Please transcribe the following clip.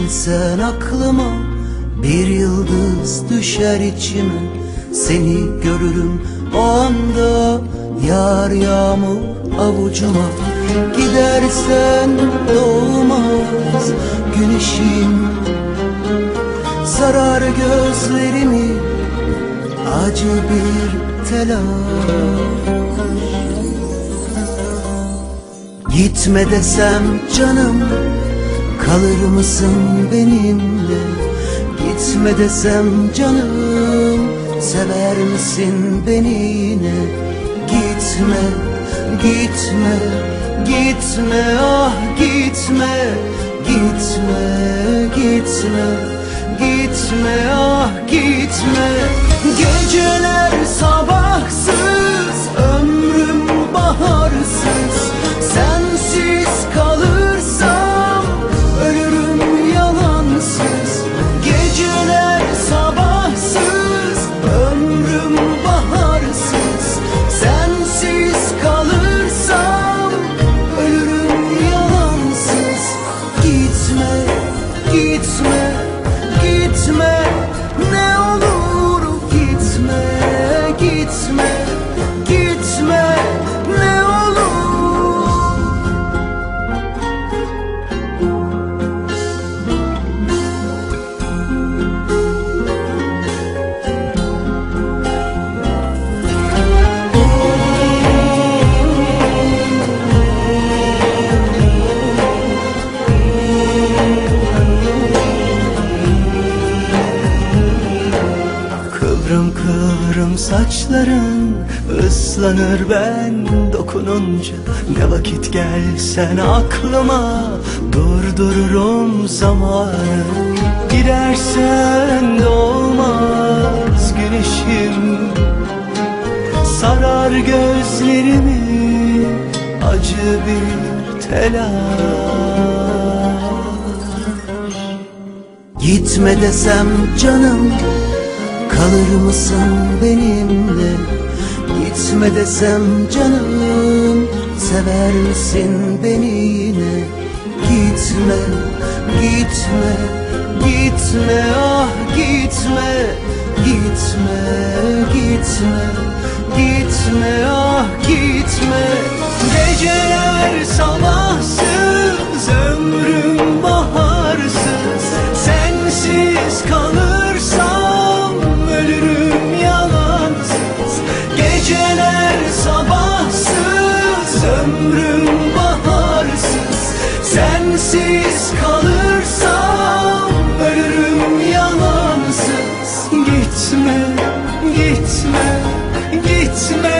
Gelsen aklıma bir yıldız düşer içime, seni görürüm o anda, yağar yağmur avucuma. Gidersen doğmaz güneşim, sarar gözlerimi acı bir telaş. Gitme desem canım, kalır mısın benimle? Gitme desem canım, sever misin beni yine? Gitme, gitme, gitme, ah gitme, gitme, gitme, gitme, ah gitme. Geceler sabahsız, ömrüm baharsız, sensiz kalırsam ölürüm yalansız. Geceler sabahsız, ömrüm baharsız, sensiz kalırsam ölürüm yalansız. Gitme, gitme, gitme, ne olur gitme, gitme, gitme, ne olur. Kıvrım kıvrım saçların ıslanır ben dokununca. Ne vakit gelsen aklıma, durdururum zamanı. Gidersen doğmaz güneşim, sarar gözlerimi acı bir telaş. Gitme desem canım, kalır mısın benimle? Gitme desem canım, sever misin beni yine? Gitme, gitme, gitme, ah gitme, gitme, gitme, gitme, ah gitme. Geceler sabahsız, ömrüm baharsız, sensiz kalırsam ölürüm yalansız. Geceler sabahsız, ömrüm baharsız, sensiz kalırsam ölürüm yalansız. Gitme, gitme, gitme,